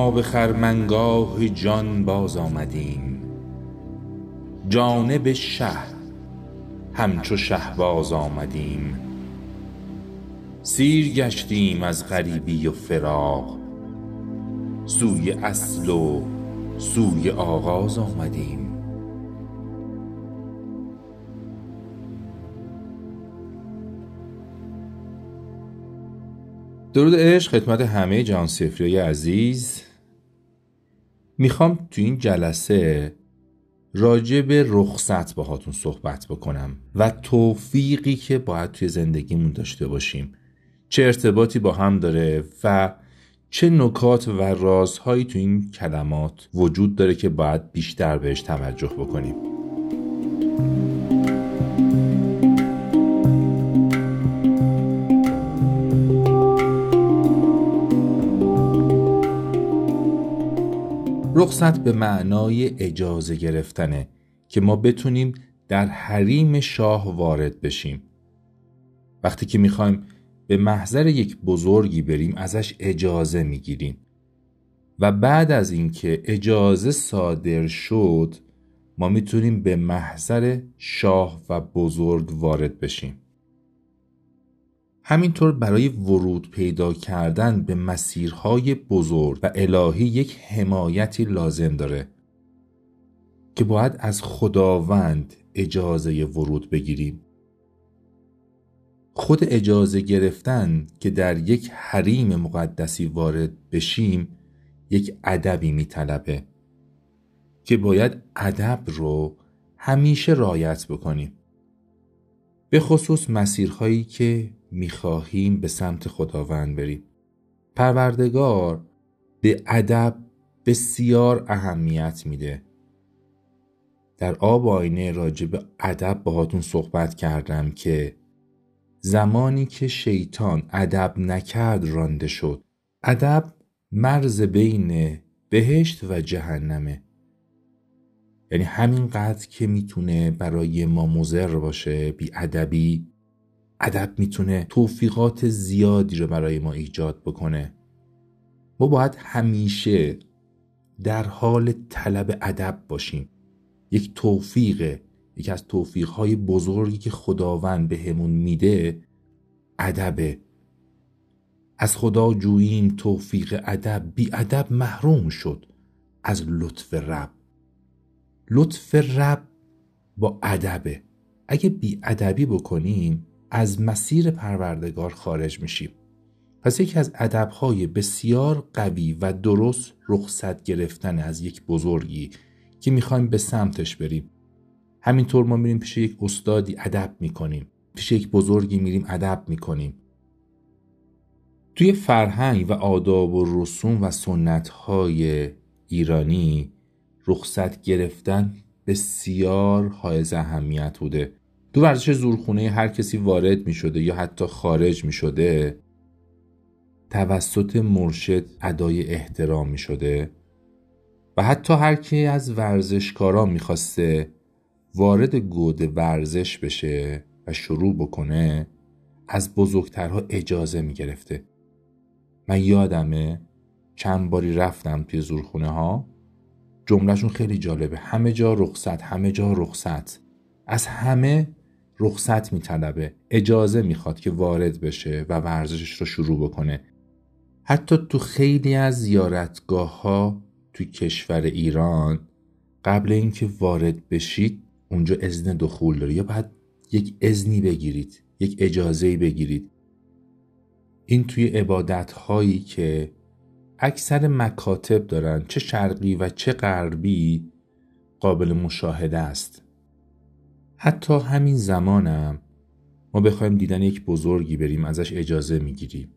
ما به خرمنگاه جان باز آمدیم، جانب شه همچو شهباز آمدیم. سیر گشتیم از غریبی و فراق، سوی اصل و سوی آغاز آمدیم. درود عشق خدمت همه جهانسفریای عزیز. میخوام تو این جلسه راجع به رخصت باهاتون صحبت بکنم و توفیقی که باید توی زندگیمون داشته باشیم، چه ارتباطی با هم داره و چه نکات و رازهایی تو این کلمات وجود داره که باید بیشتر بهش توجه بکنیم. رخصت به معنای اجازه گرفتنه که ما بتونیم در حریم شاه وارد بشیم. وقتی که میخوایم به محضر یک بزرگی بریم ازش اجازه میگیریم و بعد از اینکه اجازه صادر شد ما میتونیم به محضر شاه و بزرگ وارد بشیم. همینطور برای ورود پیدا کردن به مسیرهای بزرگ و الهی یک حمایتی لازم داره که باید از خداوند اجازه ورود بگیریم. خود اجازه گرفتن که در یک حریم مقدسی وارد بشیم یک ادبی میطلبه که باید ادب رو همیشه رعایت بکنیم، به خصوص مسیرهایی که میخواهیم به سمت خداوند بریم. پروردگار به ادب بسیار اهمیت میده. در آب آینه راجع به ادب باهاتون صحبت کردم که زمانی که شیطان ادب نکرد رانده شد. ادب مرز بین بهشت و جهنمه، یعنی همینقدر که میتونه برای ما مضر باشه بی ادبی، ادب میتونه توفیقات زیادی رو برای ما ایجاد بکنه. ما باید همیشه در حال طلب ادب باشیم. یک توفیقه، یکی از توفیقهای بزرگی که خداوند بهمون میده ادبه. از خدا جوییم توفیق ادب، بی ادب محروم شد از لطف رب. لطف رب با ادبه. اگه بی ادبی بکنیم از مسیر پروردگار خارج میشیم. پس یکی از ادبهای بسیار قوی و درست رخصت گرفتن از یک بزرگی که میخوایم به سمتش بریم. همینطور ما میریم پیش یک استادی ادب میکنیم، پیش یک بزرگی میریم ادب میکنیم. توی فرهنگ و آداب و رسوم و سنت‌های ایرانی رخصت گرفتن بسیار حائز اهمیت بوده. تو ورزش زورخونه هر کسی وارد می شده یا حتی خارج می شده توسط مرشد ادای احترام می شده و حتی هر کی از ورزشکاران می خواسته وارد گود ورزش بشه و شروع بکنه از بزرگترها اجازه می گرفته. من یادمه چند باری رفتم توی زورخونه ها، جملهشون خیلی جالبه: همه جا رخصت، همه جا رخصت. از همه رخصت میطلبه، اجازه میخواد که وارد بشه و ورزشش رو شروع بکنه. حتی تو خیلی از زیارتگاه ها تو کشور ایران قبل اینکه وارد بشید اونجا اذن دخول داره یا باید یک اذنی بگیرید، یک اجازه‌ای بگیرید. این توی عبادت هایی که اکثر مکاتب دارن، چه شرقی و چه غربی، قابل مشاهده است. حتی همین زمانم ما بخوایم دیدن یک بزرگی بریم ازش اجازه میگیریم،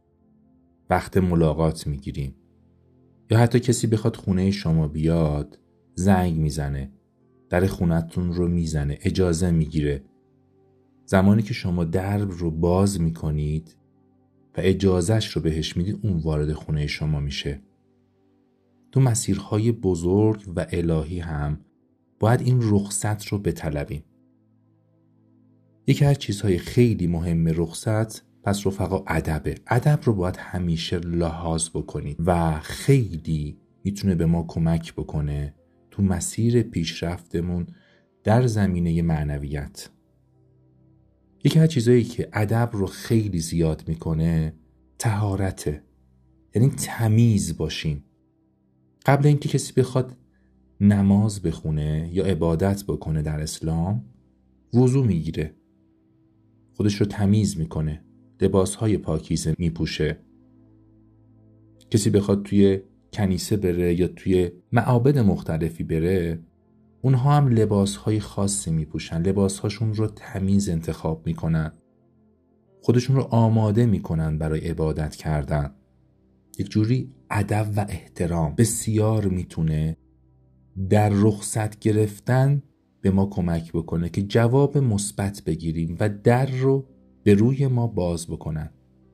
وقت ملاقات میگیریم، یا حتی کسی بخواد خونه شما بیاد زنگ میزنه، در خونتون رو میزنه، اجازه میگیره. زمانی که شما درب رو باز میکنید و اجازهش رو بهش میدید اون وارد خونه شما میشه. تو مسیرهای بزرگ و الهی هم باید این رخصت رو بطلبیم. یکی از چیزهای خیلی مهم رخصت پس رفقا ادب رو باید همیشه لحاظ بکنید و خیلی میتونه به ما کمک بکنه تو مسیر پیشرفتمون در زمینه معنویت. یکی از چیزایی که ادب رو خیلی زیاد میکنه طهارته، یعنی تمیز باشیم. قبل اینکه کسی بخواد نماز بخونه یا عبادت بکنه در اسلام وضو میگیره، خودش رو تمیز میکنه، لباسهای پاکیزه میپوشه. کسی بخواد توی کنیسه بره یا توی معابد مختلفی بره، اونها هم لباسهای خاصی میپوشن، لباسهاشون رو تمیز انتخاب میکنن، خودشون رو آماده میکنن برای عبادت کردن. یک جوری ادب و احترام بسیار میتونه در رخصت گرفتن به ما کمک بکنه که جواب مثبت بگیریم و در رو به روی ما باز بکنن.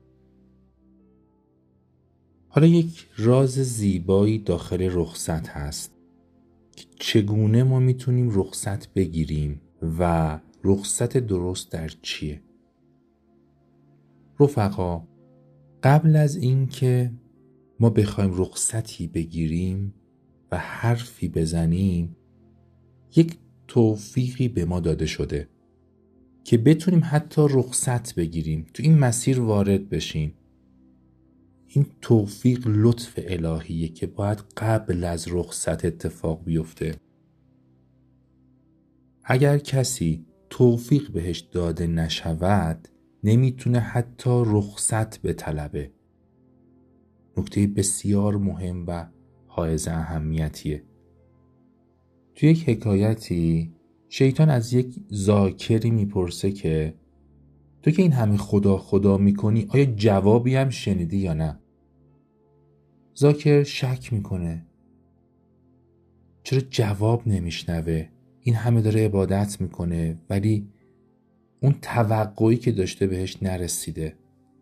حالا یک راز زیبایی داخل رخصت هست که چگونه ما میتونیم رخصت بگیریم و رخصت درست در چیه. رفقا، قبل از این که ما بخوایم رخصتی بگیریم و حرفی بزنیم، یک توفیقی به ما داده شده که بتونیم حتی رخصت بگیریم، تو این مسیر وارد بشیم. این توفیق لطف الهیه که باید قبل از رخصت اتفاق بیفته. اگر کسی توفیق بهش داده نشود نمیتونه حتی رخصت بطلبه. نکته بسیار مهم و حائز اهمیتیه. توی یک حکایتی شیطان از یک ذاکری میپرسه که تو که این همه خدا خدا میکنی آیا جوابی هم شنیدی یا نه؟ ذاکر شک میکنه، چرا جواب نمیشنوه؟ این همه داره عبادت میکنه ولی اون توقعی که داشته بهش نرسیده.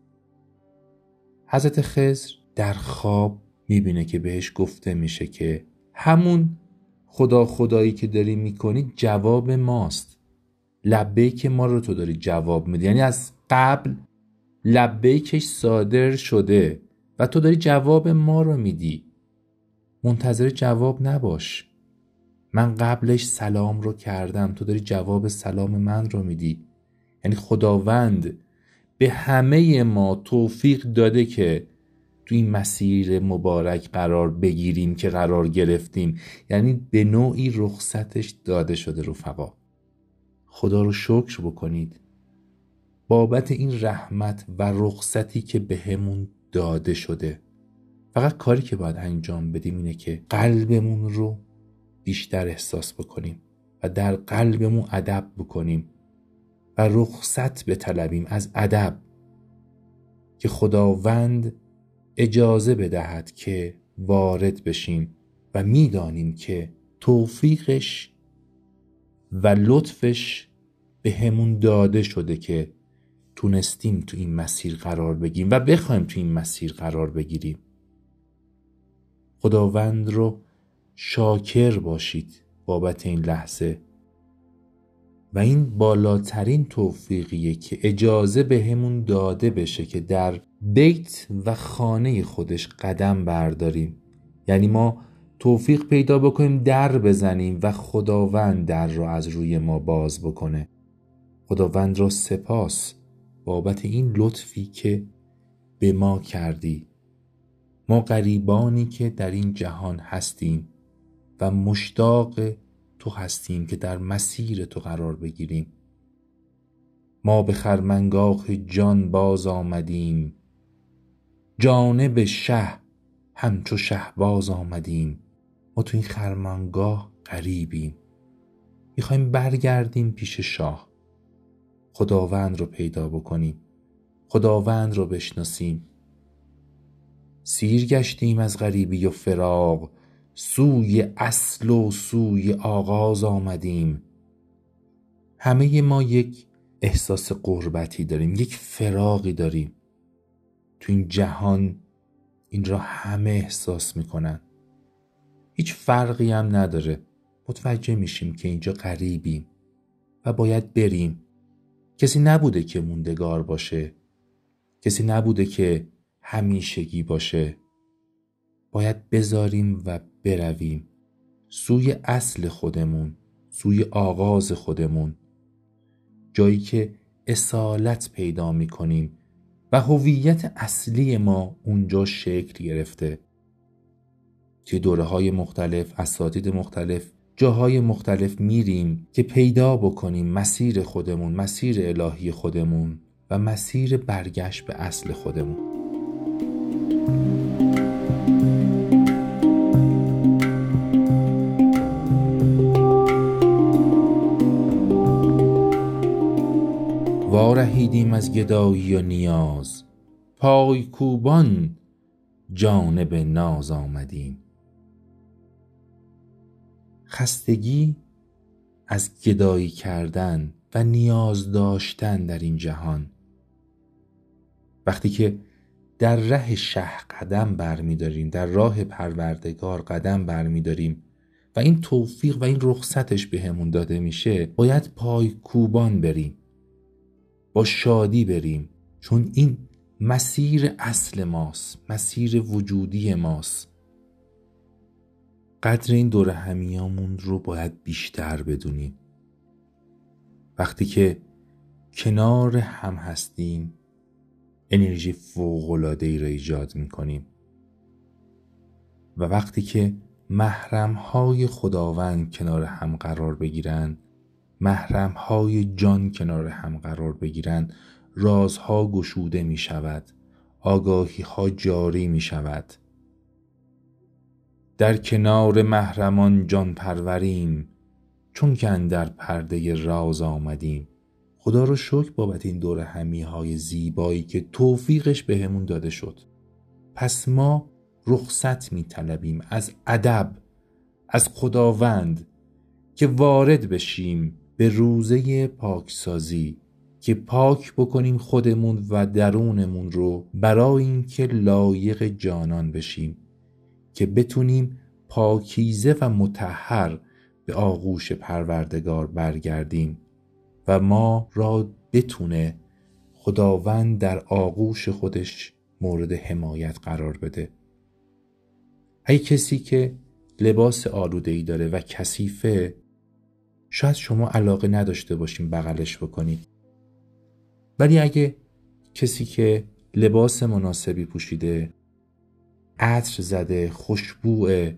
حضرت خضر در خواب میبینه که بهش گفته میشه که همون خدا خدایی که داری میکنی جواب ماست، لبیک ما رو تو داری جواب میدی، یعنی از قبل لبیکش صادر شده و تو داری جواب ما رو میدی. منتظر جواب نباش، من قبلش سلام رو کردم، تو داری جواب سلام من رو میدی. یعنی خداوند به همه ما توفیق داده که تو این مسیر مبارک قرار بگیریم که قرار گرفتیم، یعنی به نوعی رخصتش داده شده. رفقا، خدا رو شکر بکنید بابت این رحمت و رخصتی که به همون داده شده. فقط کاری که باید انجام بدیم اینه که قلبمون رو بیشتر احساس بکنیم و در قلبمون ادب بکنیم و رخصت بطلبیم از ادب که خداوند اجازه بدهد که وارد بشیم و میدانیم که توفیقش و لطفش به همون داده شده که تونستیم تو این مسیر قرار بگیریم و بخوایم تو این مسیر قرار بگیریم. خداوند رو شاکر باشید بابت این لحظه و این بالاترین توفیقیه که اجازه به همون داده بشه که در بیت و خانه خودش قدم برداریم. یعنی ما توفیق پیدا بکنیم در بزنیم و خداوند در رو از روی ما باز بکنه. خداوند را سپاس بابت این لطفی که به ما کردی. ما غریبانی که در این جهان هستیم و مشتاق تو هستیم که در مسیر تو قرار بگیریم. ما به خرمنگاه جان باز آمدیم، جانب شه همچو شهباز آمدیم. ما تو این خرمنگاه غریبیم، میخوایم برگردیم پیش شاه، خداوند رو پیدا بکنیم، خداوند رو بشناسیم. سیر گشتیم از غریبی و فراق، سوی اصل و سوی آغاز آمدیم. همه ما یک احساس غربتی داریم، یک فراقی داریم. تو این جهان این را همه احساس میکنن، هیچ فرقی هم نداره. متوجه میشیم که اینجا غریبیم و باید بریم. کسی نبوده که موندگار باشه. کسی نبوده که همیشگی باشه. باید بذاریم و برویم سوی اصل خودمون، سوی آغاز خودمون، جایی که اصالت پیدا می‌کنیم و هویت اصلی ما اونجا شکل گرفته. توی دوره‌های مختلف، اساتید مختلف، جاهای مختلف میریم که پیدا بکنیم مسیر خودمون، مسیر الهی خودمون و مسیر برگشت به اصل خودمون. وارهیدیم از گدایی و نیاز، پای کوبان جانب ناز آمدیم. خستگی از گدایی کردن و نیاز داشتن در این جهان. وقتی که در ره شه قدم برمی‌داریم، در راه پروردگار قدم برمی‌داریم و این توفیق و این رخصتش بهمون داده میشه، باید پای کوبان بریم، با شادی بریم، چون این مسیر اصل ماست، مسیر وجودی ماست. قدر این دور همیامون رو باید بیشتر بدونیم. وقتی که کنار هم هستیم انرژی فوق‌العاده‌ای را ایجاد می‌کنیم و وقتی که محرم‌های خداوند کنار هم قرار بگیرن، محرم‌های جان کنار هم قرار بگیرن، رازها گشوده می‌شود، آگاهی‌ها جاری می‌شود. در کنار محرمان جان پروریم، چون که اندر پرده راز آمدیم. خدا رو شکر بابت این دور همی‌های زیبایی که توفیقش بهمون داده شد. پس ما رخصت می‌طلبیم از ادب، از خداوند، که وارد بشیم به روزه پاکسازی، که پاک بکنیم خودمون و درونمون رو برای اینکه لایق جانان بشیم، که بتونیم پاکیزه و مطهر به آغوش پروردگار برگردیم و ما را بتونه خداوند در آغوش خودش مورد حمایت قرار بده. ای کسی که لباس آلوده‌ای داره و کثیفه، شاید شما علاقه نداشته باشین بغلش بکنید، ولی اگه کسی که لباس مناسبی پوشیده، عطر زده، خوشبوه،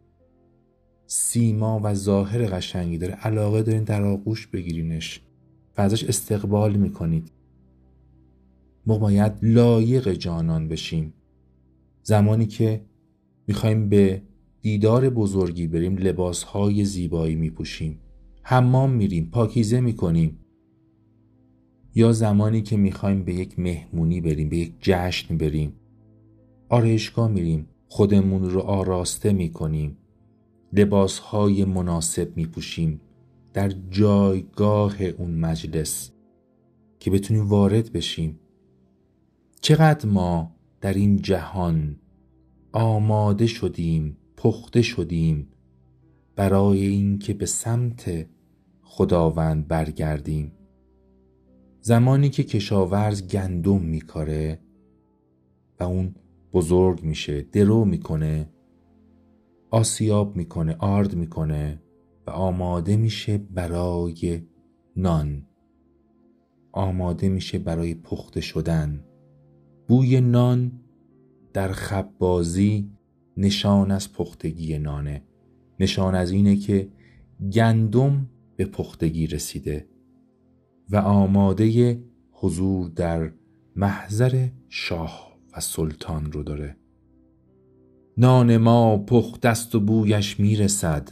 سیما و ظاهر قشنگی داره، علاقه دارین در آغوش بگیرینش و ازش استقبال میکنید. ما باید لایق جانان بشیم. زمانی که میخوایم به دیدار بزرگی بریم لباسهای زیبایی میپوشیم، حمام میریم، پاکیزه میکنیم، یا زمانی که میخوایم به یک مهمونی بریم، به یک جشن بریم، آرایشگاه میریم، خودمون رو آراسته میکنیم، لباسهای مناسب میپوشیم در جایگاه اون مجلس که بتونیم وارد بشیم. چقدر ما در این جهان آماده شدیم، پخته شدیم برای اینکه به سمت خداوند برگردیم. زمانی که کشاورز گندم میکاره و اون بزرگ میشه، درو میکنه، آسیاب میکنه، آرد میکنه و آماده میشه برای نان، آماده میشه برای پخته شدن. بوی نان در خبازی نشان از پختگی نانه، نشان از اینه که گندم به پختگی رسیده و آماده حضور در محضر شاه و سلطان رو داره. نان ما پخته است و بویش میرسد،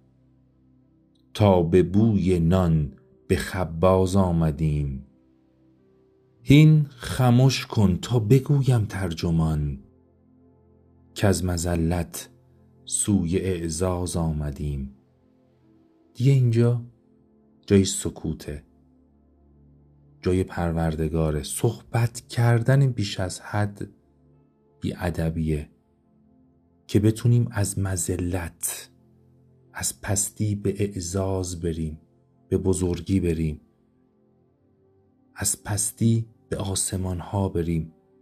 تا به بوی نان به خباز آمدیم. هین خموش کن تا بگویم ترجمان، که از مذلت سوی اعزاز آمدیم. دیگه اینجا جای سکوته، جای پروردگاره. صحبت کردن بیش از حد بی‌ادبیه که بتونیم از مذلت، از پستی به اعزاز بریم، به بزرگی بریم، از پستی به آسمان ها بریم.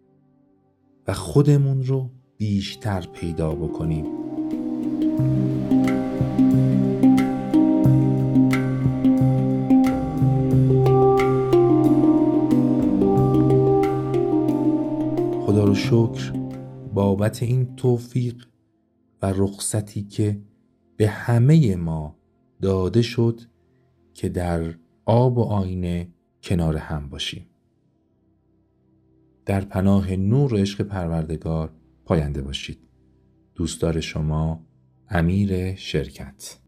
و خودمون رو بیشتر پیدا بکنیم. خدا رو شکر بابت این توفیق و رخصتی که به همه ما داده شد که در آب و آینه کنار هم باشیم. در پناه نور و عشق پروردگار پاینده باشید. دوستدار شما، امیر شرکت.